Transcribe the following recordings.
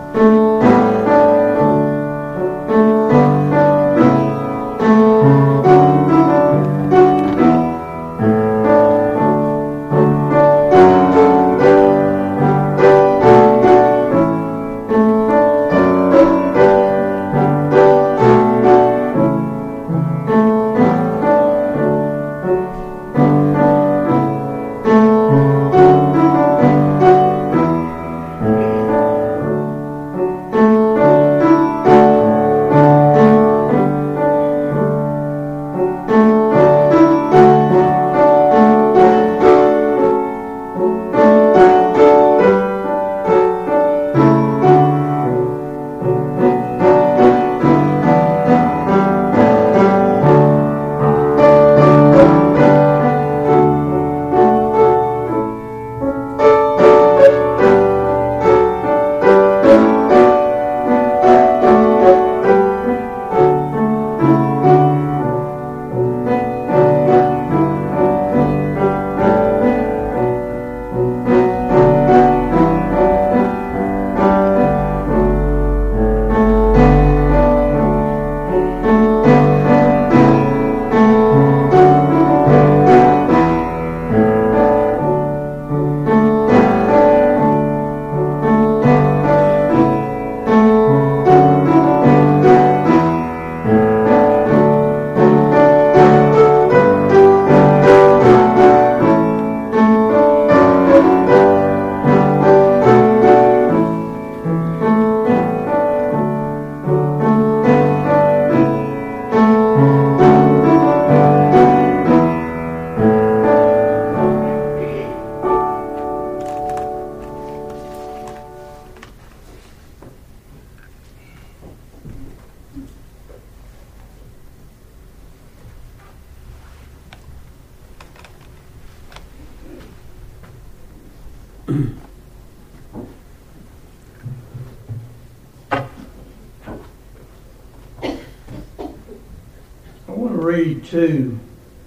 I want to read 2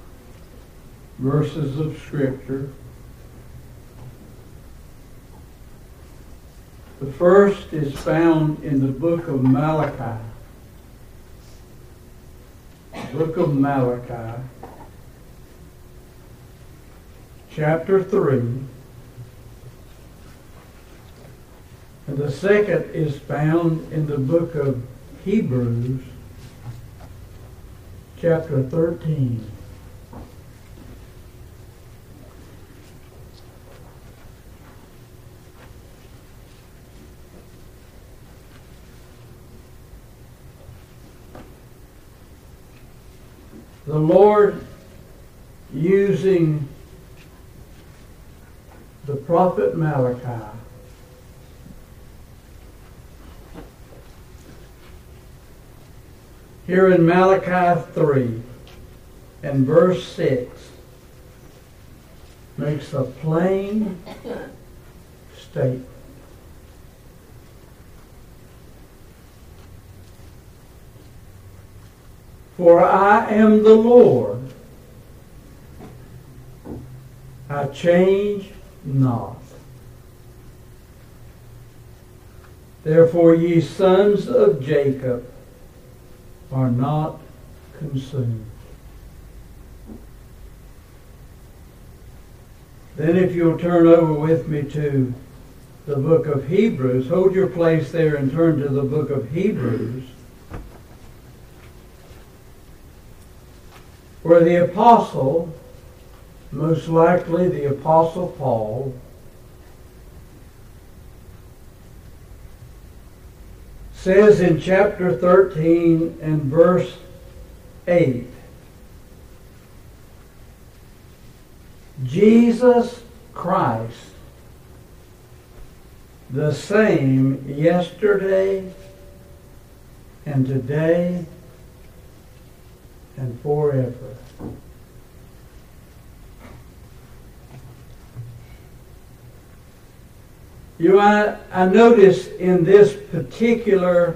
verses of Scripture. The first is found in the book of Malachi. The book of Malachi, chapter 3. And the second is found in the book of Hebrews, chapter 13. The Lord, using the prophet Malachi, here in Malachi 3 and verse 6, makes a plain statement. For I am the Lord, I change not. Therefore ye sons of Jacob are not consumed. Then if you'll turn over with me to the book of Hebrews, hold your place there and turn to the book of Hebrews, where the apostle, most likely the apostle Paul, says in chapter 13 and verse 8, Jesus Christ, the same yesterday and today and forever. You know, I noticed in this particular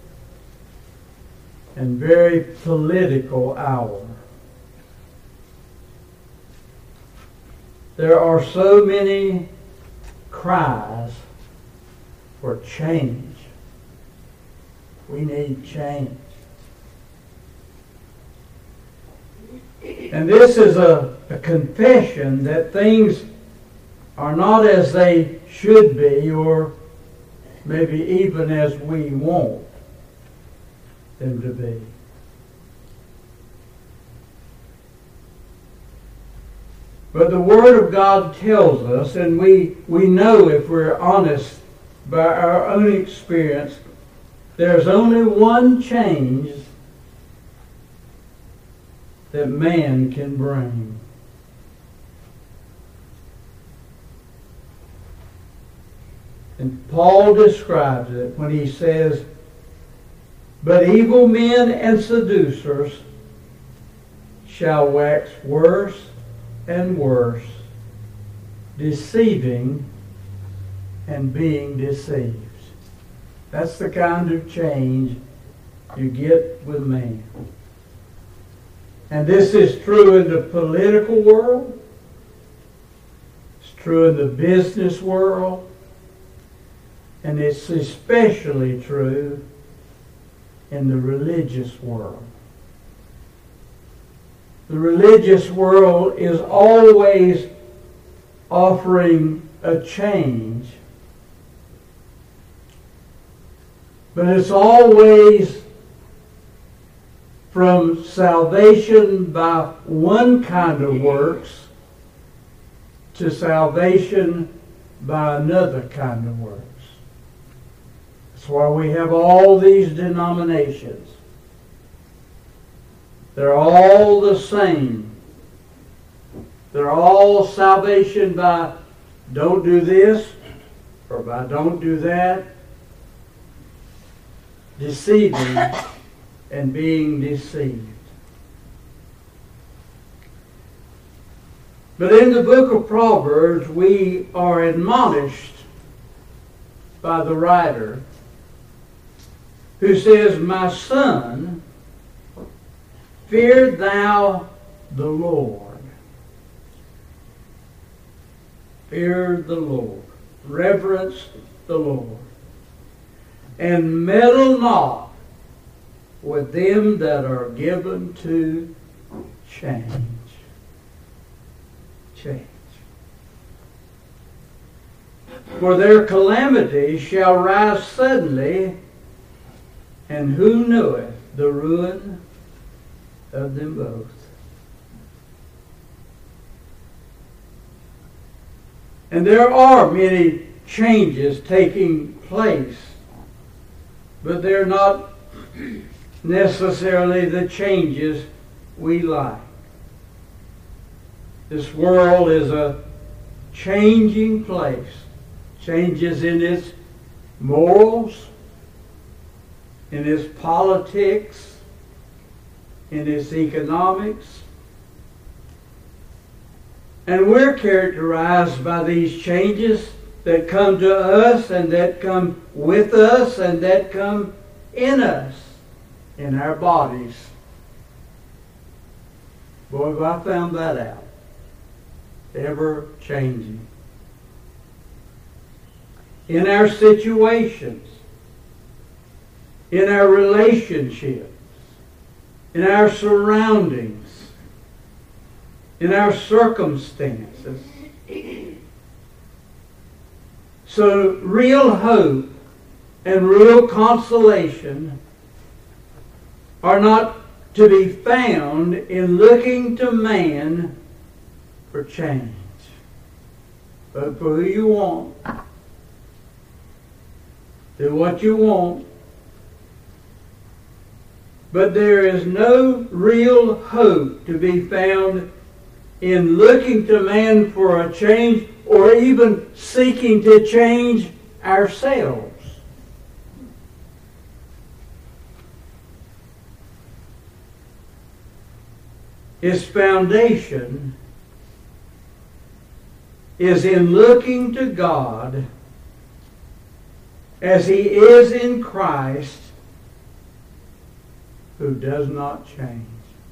and very political hour, there are so many cries for change. We need change. And this is a confession that things are not as they should be, or maybe even as we want them to be. But the Word of God tells us, and we know if we're honest by our own experience, there's only one change that man can bring. And Paul describes it when he says, "But evil men and seducers shall wax worse and worse, deceiving and being deceived." That's the kind of change you get with man. And this is true in the political world. It's true in the business world. And it's especially true in the religious world. The religious world is always offering a change, but it's always from salvation by one kind of works to salvation by another kind of works. That's why we have all these denominations. They're all the same. They're all salvation by don't do this or by don't do that. Deceiving and being deceived. But in the book of Proverbs, we are admonished by the writer who says, "My son, fear thou the Lord." Fear the Lord. Reverence the Lord. And meddle not with them that are given to change. Change. For their calamity shall rise suddenly, and who knoweth the ruin of them both? And there are many changes taking place, but they're not necessarily the changes we like. This world is a changing place. Changes in its morals, in its politics, in its economics. And we're characterized by these changes that come to us and that come with us and that come in us, in our bodies. Boy, have I found that out. Ever changing. In our situations, in our relationships, in our surroundings, in our circumstances. So real hope and real consolation are not to be found in looking to man for change, but for who you want. Do what you want. But there is no real hope to be found in looking to man for a change or even seeking to change ourselves. Its foundation is in looking to God as He is in Christ, who does not change.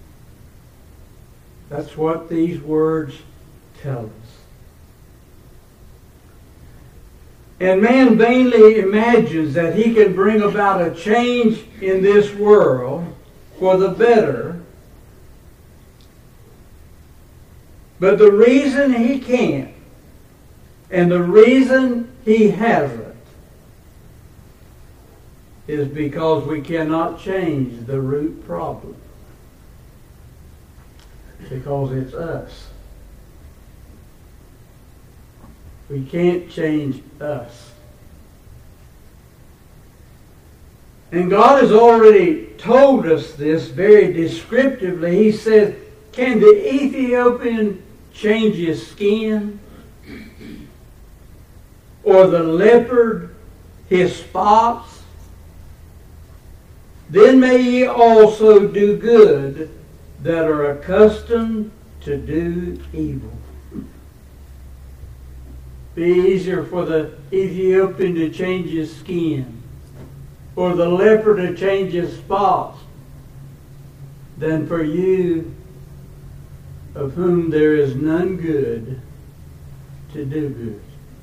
That's what these words tell us. And man vainly imagines that he can bring about a change in this world for the better. But the reason he can't, and the reason he hasn't, is because we cannot change the root problem. Because it's us. We can't change us. And God has already told us this very descriptively. He says, can the Ethiopian change his skin? Or the leopard his spots? Then may ye also do good that are accustomed to do evil. Be easier for the Ethiopian to change his skin, or the leopard to change his spots, than for you, of whom there is none good, to do good.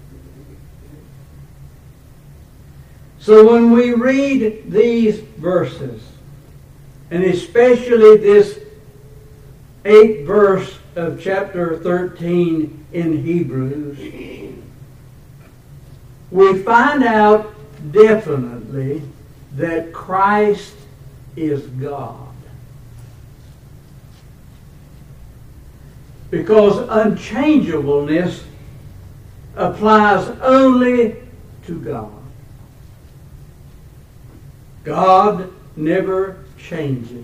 So when we read these verses, and especially this 8th verse of chapter 13 in Hebrews, we find out definitely that Christ is God. Because unchangeableness applies only to God. God never changes.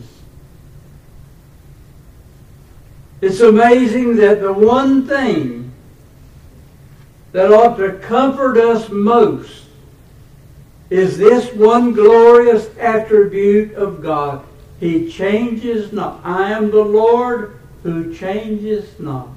It's amazing that the one thing that ought to comfort us most is this one glorious attribute of God. He changes not. I am the Lord who changes not.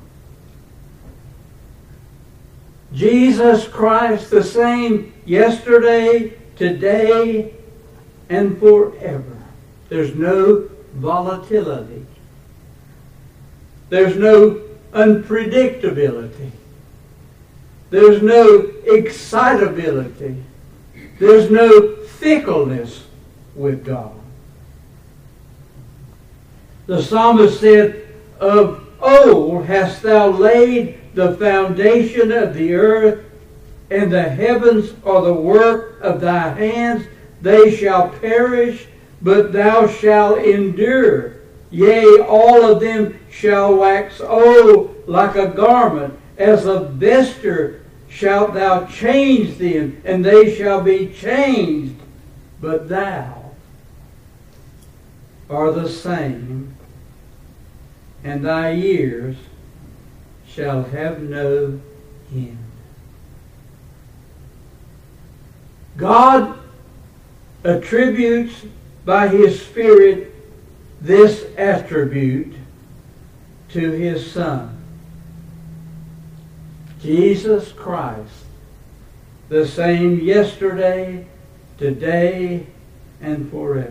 Jesus Christ, the same yesterday, today, and forever. There's no volatility. There's no unpredictability. There's no excitability. There's no fickleness with God. The psalmist said, of old hast thou laid the foundation of the earth, and the heavens are the work of thy hands. They shall perish, but thou shalt endure. Yea, all of them shall wax old like a garment. As a vesture shalt thou change them, and they shall be changed. But thou art the same, and thy years shall have no end. God attributes by His Spirit this attribute to His Son, Jesus Christ, the same yesterday, today, and forever.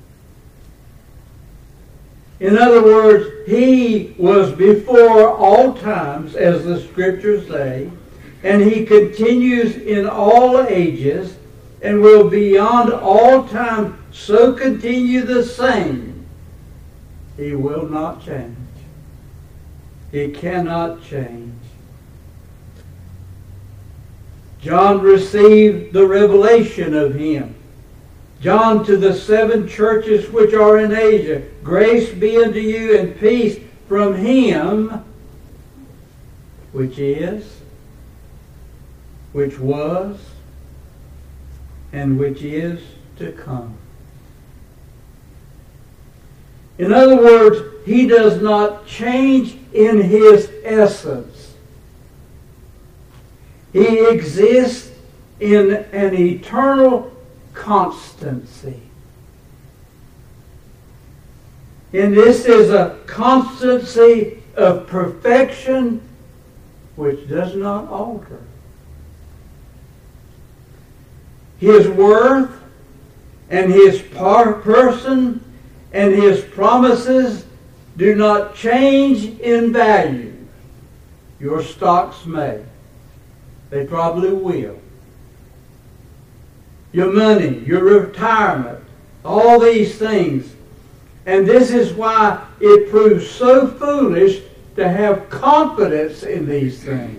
In other words, He was before all times, as the Scriptures say, and He continues in all ages and will beyond all time so continue the same. He will not change. He cannot change. John received the revelation of Him. John, to the 7 churches which are in Asia, grace be unto you and peace from Him, which is, which was, and which is to come. In other words, He does not change in His essence. He exists in an eternal constancy. And this is a constancy of perfection which does not alter. His worth and His person and His promises do not change in value. Your stocks may. They probably will. your money, your retirement, all these things. And this is why it proves so foolish to have confidence in these things.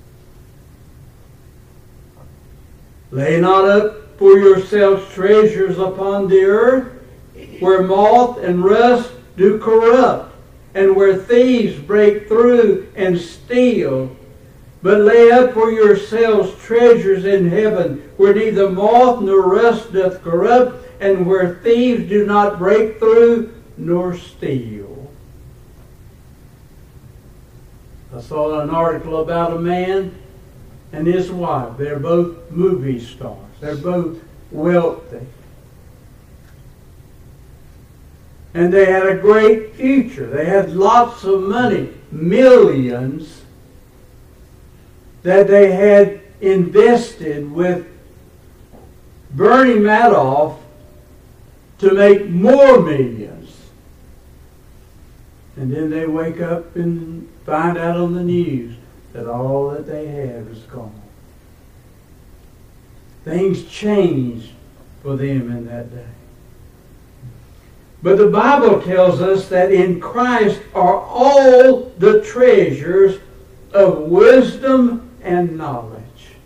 Lay not up for yourselves treasures upon the earth, where moth and rust do corrupt, and where thieves break through and steal. But lay up for yourselves treasures in heaven, where neither moth nor rust doth corrupt, and where thieves do not break through nor steal. I saw an article about a man and his wife. They're both movie stars. They're both wealthy. And they had a great future. They had lots of money, millions, that they had invested with Bernie Madoff to make more millions. And then they wake up and find out on the news that all that they had was gone. Things changed for them in that day. But the Bible tells us that in Christ are all the treasures of wisdom and knowledge.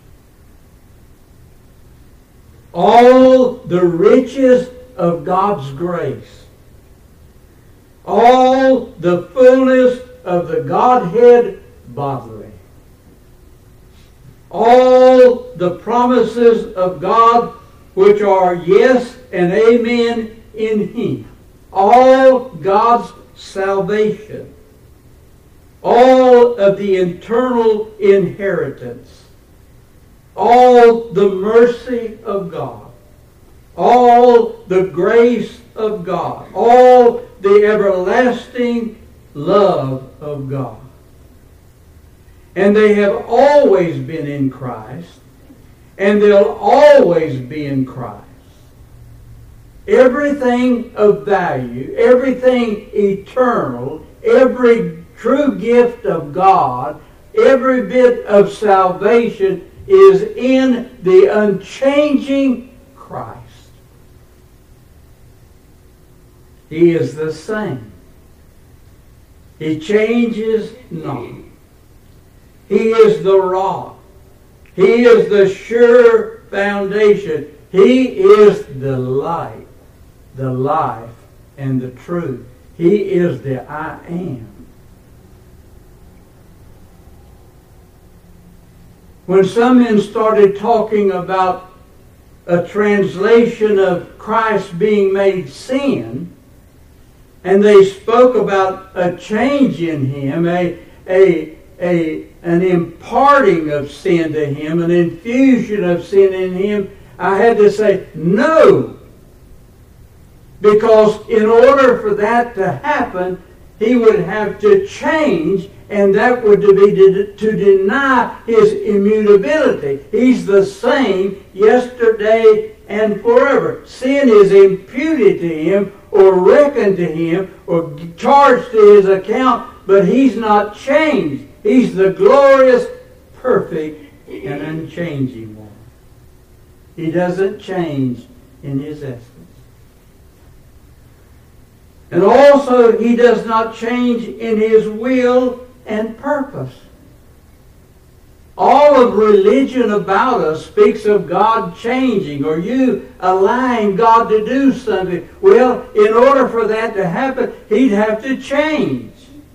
All the riches of God's grace. All the fullness of the Godhead bodily. All the promises of God which are yes and amen in Him. All God's salvation. All of the eternal inheritance. All the mercy of God. All the grace of God. All the everlasting love of God. And they have always been in Christ, and they'll always be in Christ. Everything of value, everything eternal, every true gift of God, every bit of salvation is in the unchanging Christ. He is the same. He changes not. He is the rock. He is the sure foundation. He is the light, the life, and the truth. He is the I am. When some men started talking about a translation of Christ being made sin, and they spoke about a change in Him, an imparting of sin to Him, an infusion of sin in Him, I had to say, no. Because in order for that to happen, He would have to change, and that would be to deny His immutability. He's the same yesterday and forever. Sin is imputed to Him, or reckoned to Him, or charged to His account, but He's not changed. He's the glorious, perfect, and unchanging one. He doesn't change in His essence. And also, He does not change in His will and purpose. All of religion about us speaks of God changing, or you allowing God to do something. Well, in order for that to happen, He'd have to change.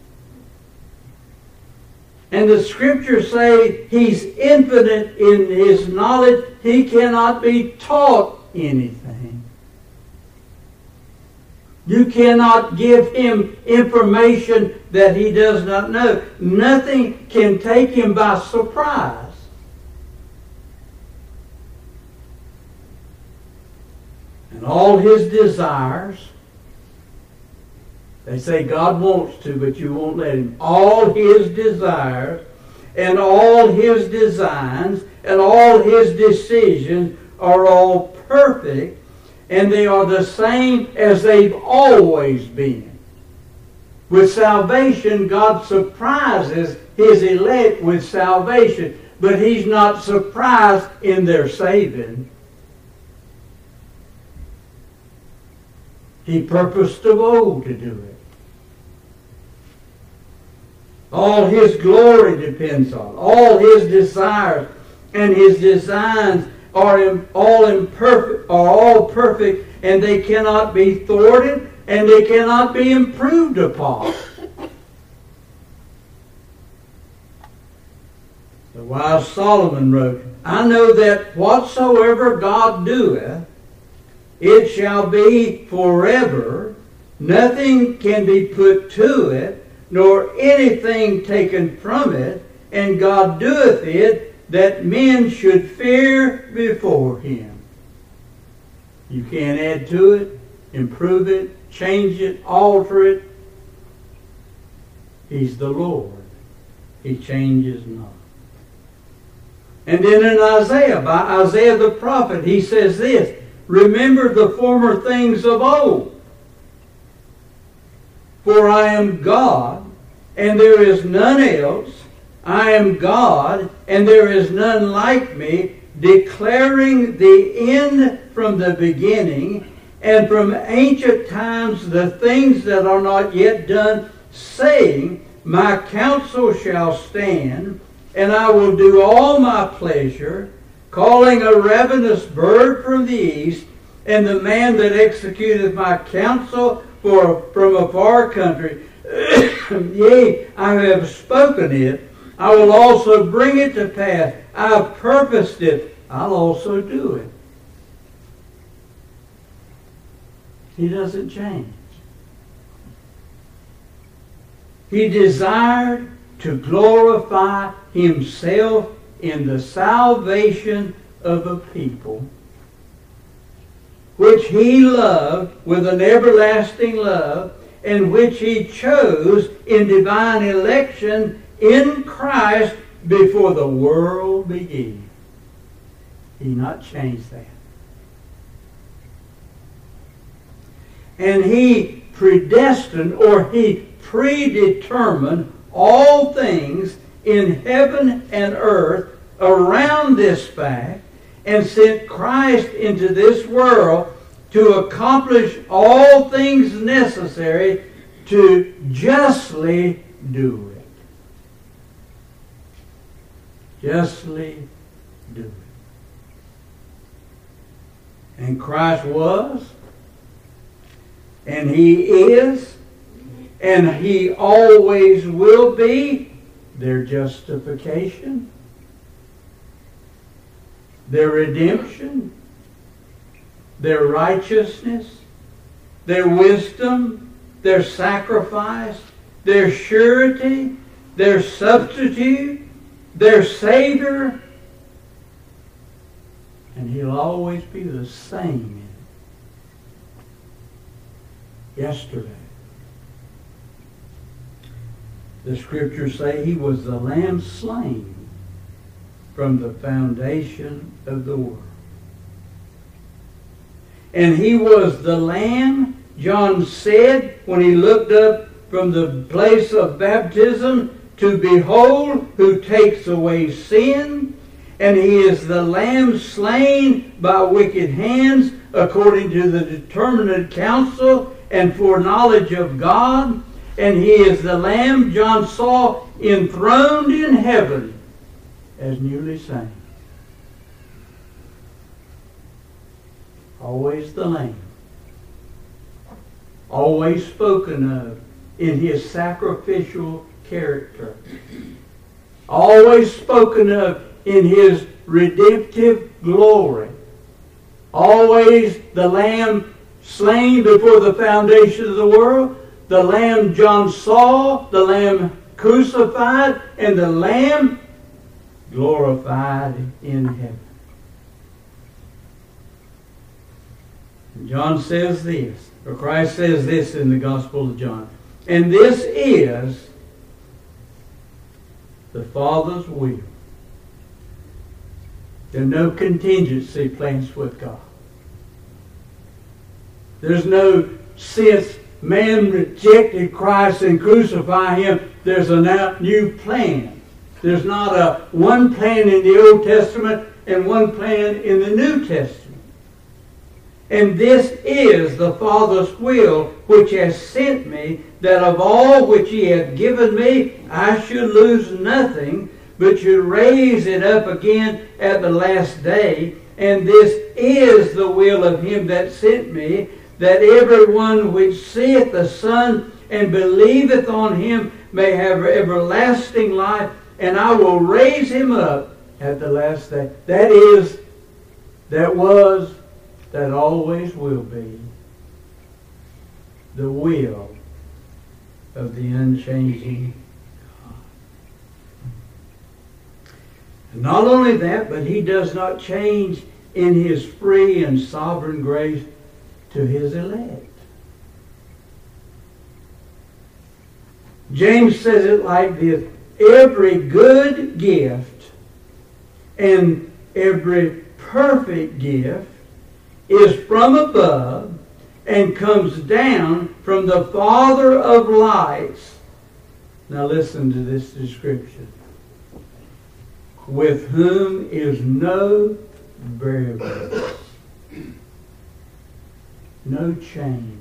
And the Scriptures say He's infinite in His knowledge. He cannot be taught anything. You cannot give Him information that He does not know. Nothing can take Him by surprise. And all His desires, they say God wants to, but you won't let Him. All His desires and all His designs and all His decisions are all perfect, and they are the same as they've always been. With salvation, God surprises His elect with salvation, but He's not surprised in their saving. He purposed of old to do it. All His glory depends on it. All His desires and His designs are all perfect, and they cannot be thwarted, and they cannot be improved upon. The wise Solomon wrote, I know that whatsoever God doeth, it shall be forever. Nothing can be put to it, nor anything taken from it. And God doeth it, that men should fear before Him. You can't add to it, improve it, change it, alter it. He's the Lord. He changes not. And then in Isaiah, by Isaiah the prophet, he says this, remember the former things of old. For I am God, and there is none else. I am God, and there is none like me, declaring the end from the beginning, and from ancient times the things that are not yet done, saying, my counsel shall stand, and I will do all my pleasure, calling a ravenous bird from the east, and the man that executeth my counsel from a far country. Yea, I have spoken it. I will also bring it to pass. I have purposed it. I'll also do it. He doesn't change. He desired to glorify Himself in the salvation of a people, which He loved with an everlasting love, and which He chose in divine election in Christ before the world began. He not changed that. And He predestined, or He predetermined all things in heaven and earth around this fact, and sent Christ into this world to accomplish all things necessary to justly do it. Justly do it. And Christ was, and He is, and He always will be their justification, their redemption, their righteousness, their wisdom, their sacrifice, their surety, their substitute, their Savior. And He'll always be the same yesterday. The Scriptures say He was the Lamb slain from the foundation of the world. And He was the Lamb, John said, when he looked up from the place of baptism, to behold who takes away sin. And He is the Lamb slain by wicked hands, according to the determinate counsel and foreknowledge of God. And He is the Lamb John saw enthroned in heaven, as newly slain. Always the Lamb. Always spoken of in His sacrificial character. Always spoken of in His redemptive glory. Always the Lamb slain before the foundation of the world. The Lamb John saw, the Lamb crucified, and the Lamb glorified in heaven. And John says this, or Christ says this in the Gospel of John. And this is the Father's will. There are no contingency plans with God. There's no sense man rejected Christ and crucified Him. There's a new plan. There's not a one plan in the Old Testament and one plan in the New Testament. And this is the Father's will which has sent me, that of all which he hath given me I should lose nothing, but should raise it up again at the last day. And this is the will of him that sent me, that every one which seeth the Son and believeth on him may have everlasting life, and I will raise him up at the last day. That is, that was, that always will be the will of the unchanging God. And not only that, but he does not change in his free and sovereign grace to his elect. James says it like this: every good gift and every perfect gift is from above and comes down from the Father of lights. Now listen to this description. With whom is no variableness, no change,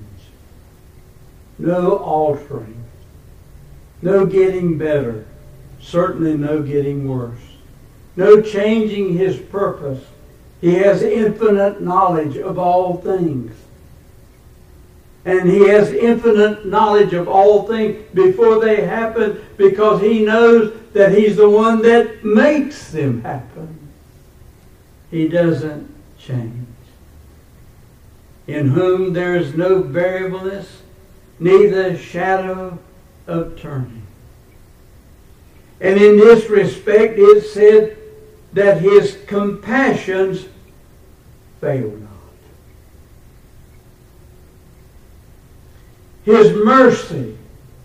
no altering, no getting better, certainly no getting worse, no changing his purpose. He has infinite knowledge of all things. And he has infinite knowledge of all things before they happen, because he knows that he's the one that makes them happen. He doesn't change. In whom there is no variableness, neither shadow of turning. And in this respect it said that his compassions fail not. His mercy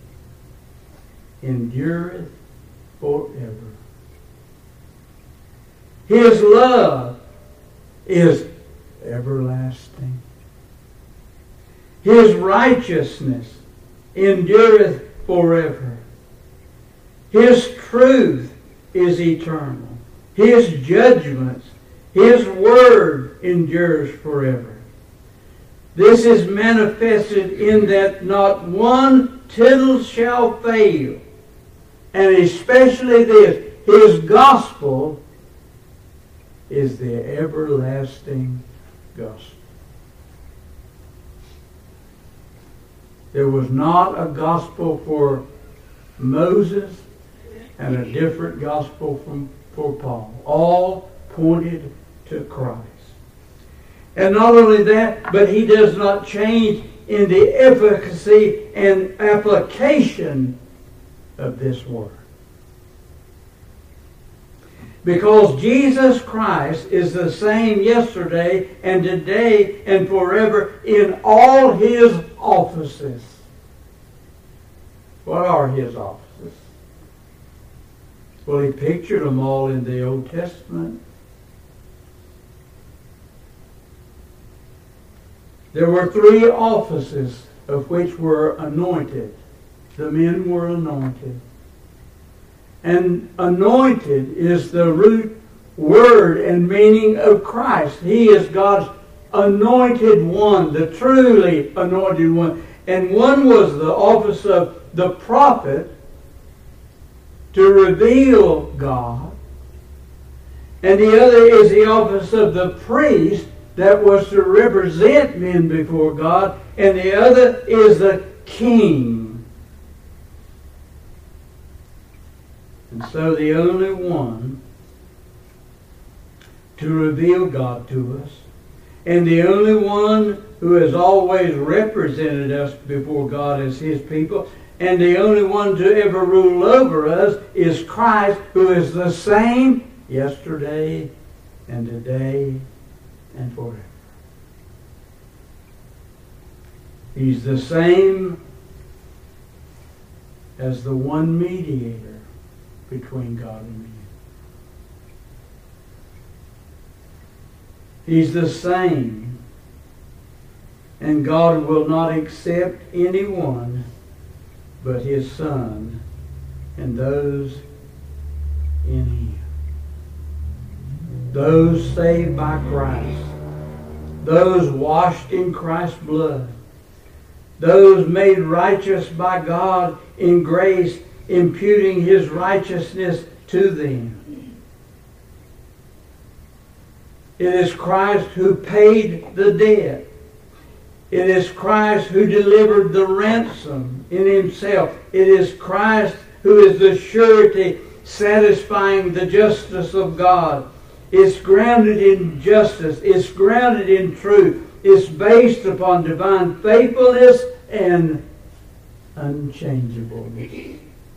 endureth forever. His love is everlasting. His righteousness endureth forever. His truth is eternal. His judgments, his word endures forever. This is manifested in that not one tittle shall fail. And especially this, his gospel is the everlasting gospel. There was not a gospel for Moses and a different gospel for Paul. All pointed to Christ. And not only that, but he does not change in the efficacy and application of this word. Because Jesus Christ is the same yesterday and today and forever in all his offices. What are his offices? Well, he pictured them all in the Old Testament. There were 3 offices of which were anointed. The men were anointed. And anointed is the root word and meaning of Christ. He is God's anointed one, the truly anointed one. And one was the office of the prophet, to reveal God. And the other is the office of the priest, that was to represent men before God. And the other is the king. And so the only one to reveal God to us, and the only one who has always represented us before God as his people, and the only one to ever rule over us is Christ, who is the same yesterday and today and forever. He's the same as the one mediator between God and man. He's the same, and God will not accept anyone but his Son and those in him. Those saved by Christ those washed in Christ's blood, those made righteous by God in grace, imputing His righteousness to them. It is Christ who paid the debt. It is Christ who delivered the ransom in Himself. It is Christ who is the surety satisfying the justice of God. It's grounded in justice. It's grounded in truth. It's based upon divine faithfulness and unchangeableness.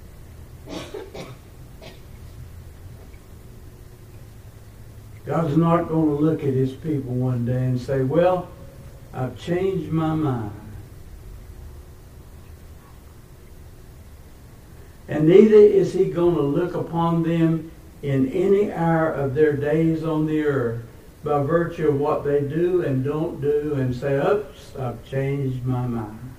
God's not going to look at His people one day and say, well, I've changed my mind. And neither is He going to look upon them in any hour of their days on the earth by virtue of what they do and don't do and say, oops, I've changed my mind.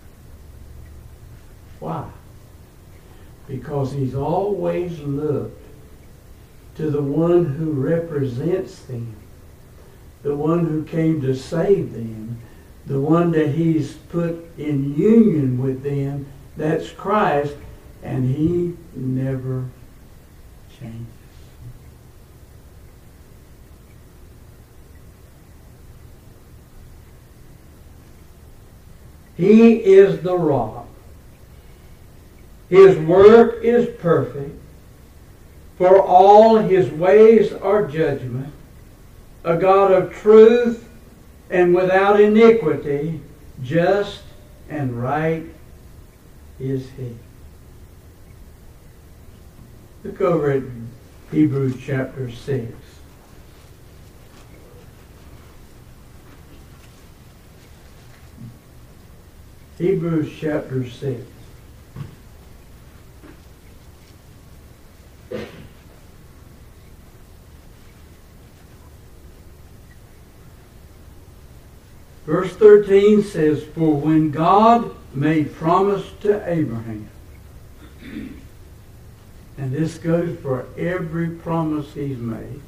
Why? Because He's always looked to the one who represents them, the one who came to save them, the one that He's put in union with them, that's Christ, and He never changes. He is the rock. His work is perfect. For all His ways are judgment. A God of truth and without iniquity, just and right is He. Look over at Hebrews chapter 6. Hebrews chapter 6. Verse 13 says, for when God made promise to Abraham, and this goes for every promise He's made,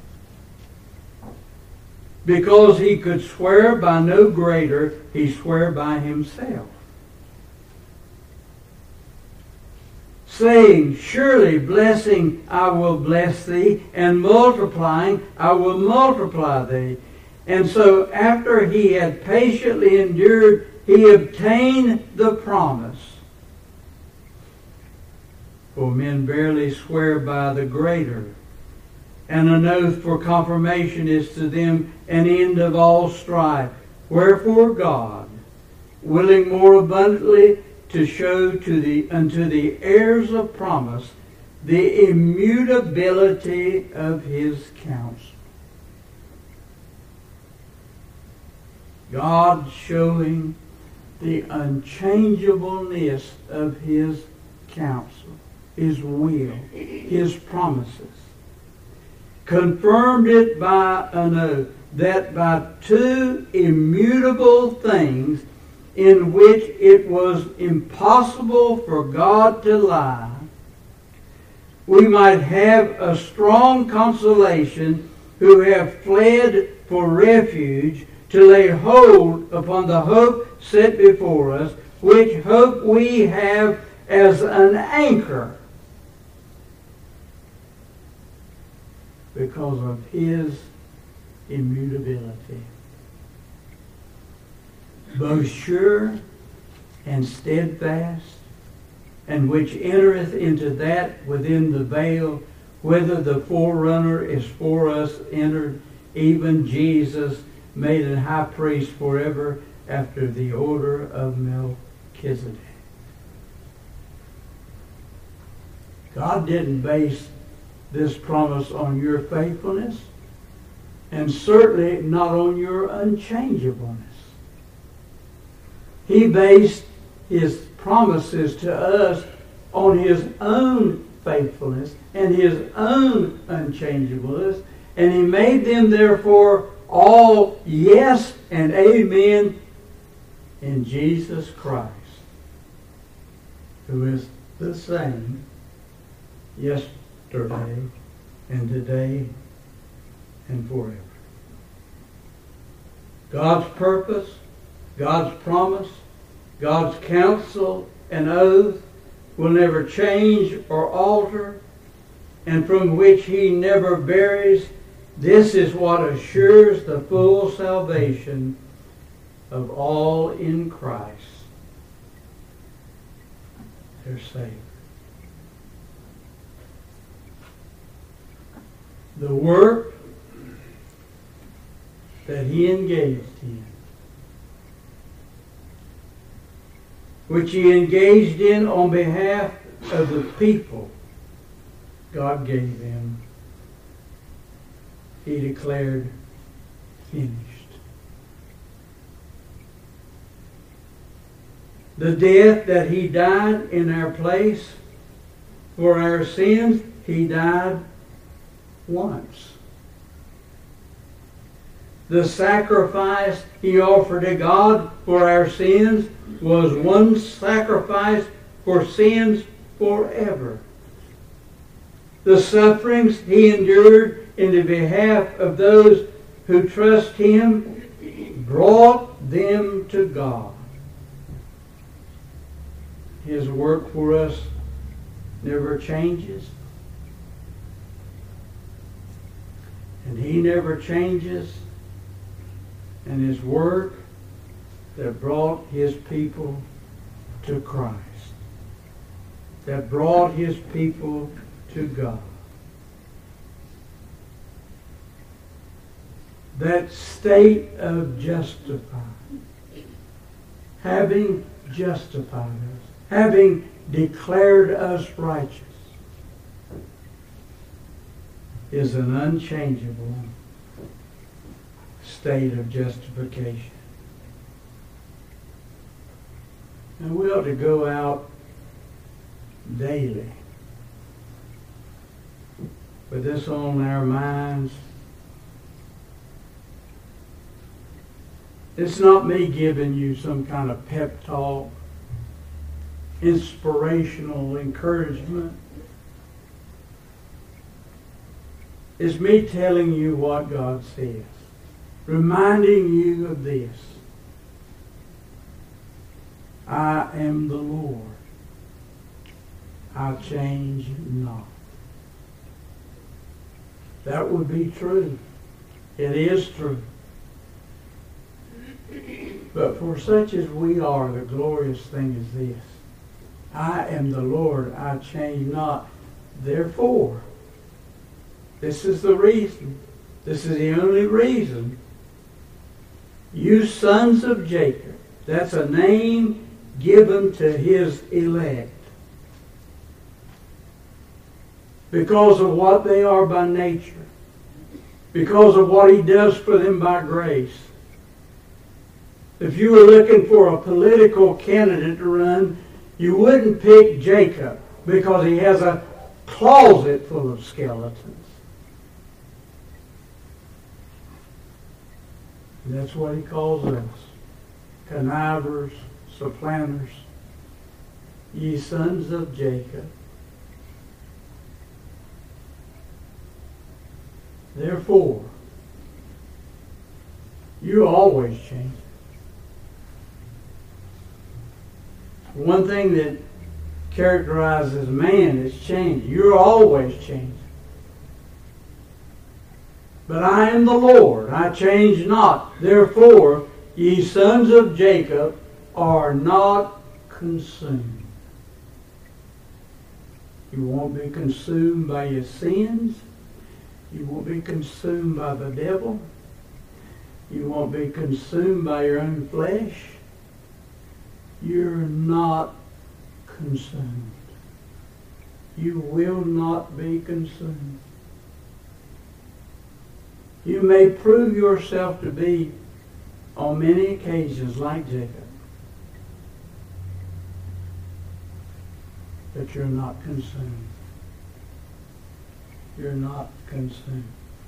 because He could swear by no greater, He swore by Himself, saying, surely blessing I will bless thee, and multiplying I will multiply thee. And so after He had patiently endured, He obtained the promise. For men barely swear by the greater, and an oath for confirmation is to them an end of all strife. Wherefore God, willing more abundantly to show unto the heirs of promise the immutability of His counsel. God showing the unchangeableness of His counsel, His will, His promises. Confirmed it by an oath, that by two immutable things in which it was impossible for God to lie, we might have a strong consolation who have fled for refuge, to lay hold upon the hope set before us, which hope we have as an anchor, because of His immutability. Both sure and steadfast, and which entereth into that within the veil, whither the forerunner is for us entered, even Jesus, made an high priest forever after the order of Melchizedek. God didn't base this promise on your faithfulness, and certainly not on your unchangeableness. He based His promises to us on His own faithfulness and His own unchangeableness, and He made them therefore all yes and amen in Jesus Christ, who is the same yesterday and today and forever. God's purpose, God's promise, God's counsel and oath will never change or alter, and from which He never varies. This is what assures the full salvation of all in Christ, their Savior. The work that He engaged in, which He engaged in on behalf of the people God gave Him, He declared finished. The death that He died in our place for our sins, He died once. The sacrifice He offered to God for our sins was one sacrifice for sins forever. The sufferings He endured in the behalf of those who trust Him brought them to God. His work for us never changes. And He never changes. And His work that brought His people to Christ, that brought His people to God, that state of justified, having justified us, having declared us righteous, is an unchangeable state of justification. And we ought to go out daily with this on our minds. It's not me giving you some kind of pep talk, inspirational encouragement. It's me telling you what God says, reminding you of this. I am the Lord. I change not. That would be true. It is true. But for such as we are, the glorious thing is this. I am the Lord. I change not. Therefore, this is the reason. This is the only reason. You sons of Jacob. That's a name given to His elect. Because of what they are by nature. Because of what He does for them by grace. If you were looking for a political candidate to run, you wouldn't pick Jacob because he has a closet full of skeletons. And that's what He calls us. Connivers, supplanters, ye sons of Jacob. Therefore, you always change. One thing that characterizes man is change. You're always changing. But I am the Lord, I change not. Therefore, ye sons of Jacob are not consumed. You won't be consumed by your sins. You won't be consumed by the devil. You won't be consumed by your own flesh. You're not consumed. You will not be consumed. You may prove yourself to be, on many occasions, like Jacob. But you're not consumed. You're not consumed.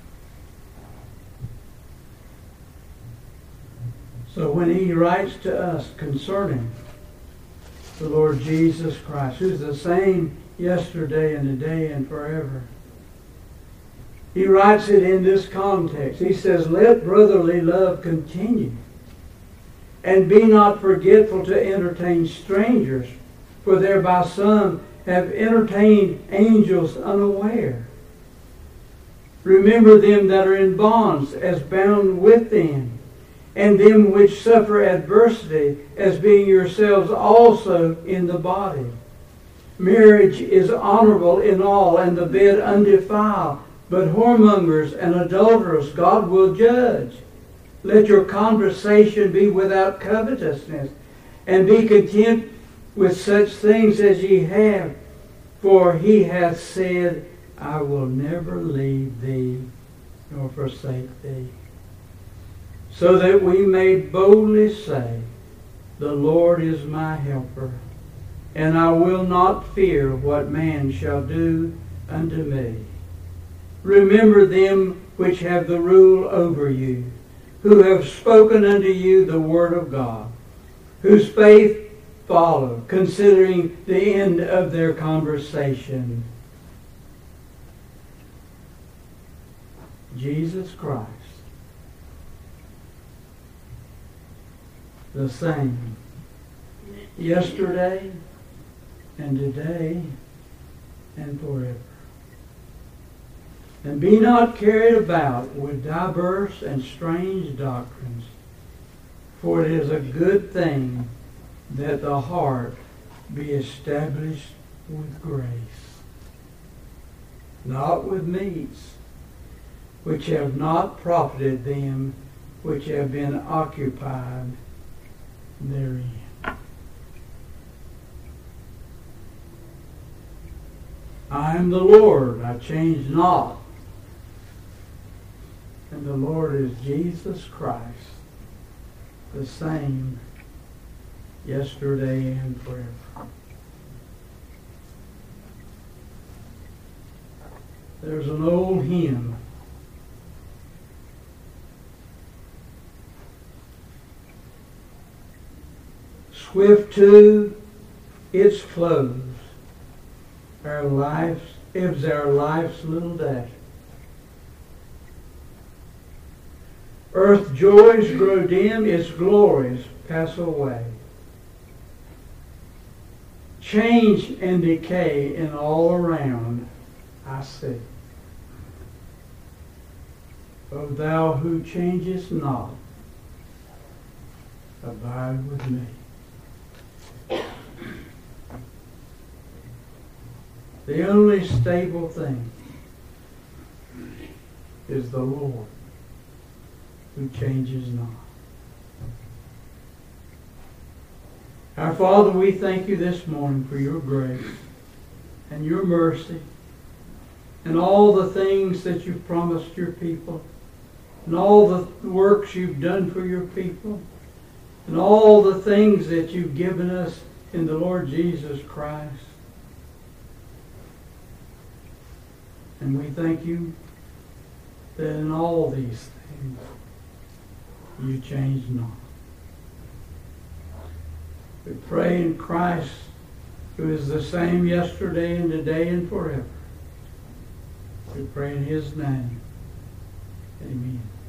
So when He writes to us concerning the Lord Jesus Christ, who's the same yesterday and today and forever, He writes it in this context. He says, let brotherly love continue, and be not forgetful to entertain strangers, for thereby some have entertained angels unaware. Remember them that are in bonds, as bound with them, and them which suffer adversity, as being yourselves also in the body. Marriage is honorable in all, and the bed undefiled, but whoremongers and adulterers God will judge. Let your conversation be without covetousness, and be content with such things as ye have. For he hath said, I will never leave thee nor forsake thee. So that we may boldly say, the Lord is my helper, and I will not fear what man shall do unto me. Remember them which have the rule over you, who have spoken unto you the word of God, whose faith follow, considering the end of their conversation. Jesus Christ, the same yesterday and today and forever. And be not carried about with diverse and strange doctrines, for it is a good thing that the heart be established with grace, not with meats, which have not profited them which have been occupied therein. I am the Lord, I change not. And the Lord is Jesus Christ, the same yesterday and forever. There's an old hymn. Swift to its close, our lives ebbs our life's little day. Earth joys grow dim, its glories pass away. Change and decay in all around I see. O thou who changest not, abide with me. The only stable thing is the Lord, who changes not. Our Father, we thank you this morning for your grace and your mercy and all the things that you've promised your people and all the works you've done for your people and all the things that you've given us in the Lord Jesus Christ. And we thank you that in all these things you change not. We pray in Christ, who is the same yesterday and today and forever. We pray in his name. Amen.